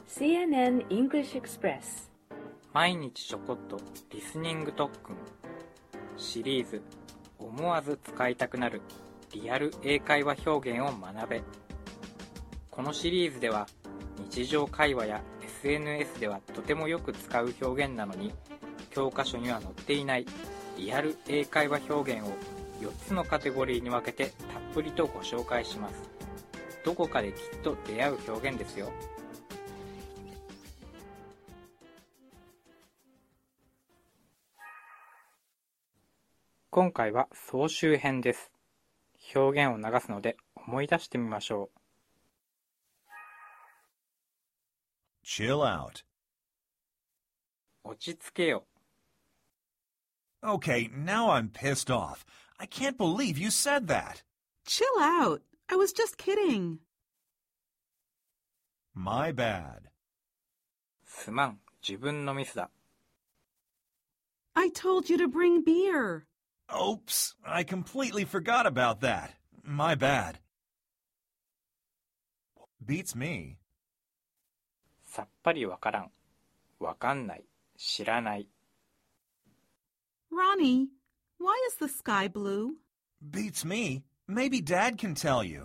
CNN English Express 毎日ちょこっとリスニング特訓シリーズ思わず使いたくなるリアル英会話表現を学べ。このシリーズでは日常会話や SNS ではとてもよく使う表現なのに教科書には載っていないリアル英会話表現を4つのカテゴリーに分けてたっぷりとご紹介します。どこかできっと出会う表現ですよ。今回は総集編です。表現を流すので思い出してみましょう。 Chill out. 落ち着けよ。 Okay, now I'm pissed off. I can't believe you said that. Chill out. I was just kidding. My bad. すまん、自分のミスだ。 I told you to bring beer. Oops, I completely forgot about that. My bad. Beats me. さっぱりわからん。わかんない。知らない。 Ronnie, why is the sky blue? Beats me. Maybe Dad can tell you.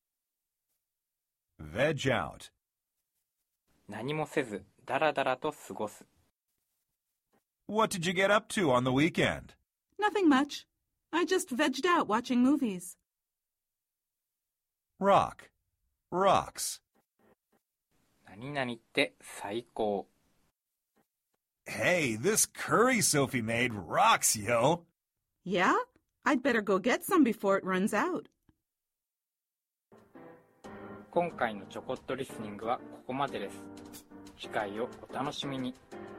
Veg out. 何もせず、だらだらと過ごす。 What did you get up to on the weekend? Nothing much. I just vegged out watching movies. Rock. Rocks. 何々って最高。 Hey, this curry Sophie made rocks, yo. Yeah? I'd better go get some before it runs out. 今回のちょこっとリスニングはここまでです。次回をお楽しみに。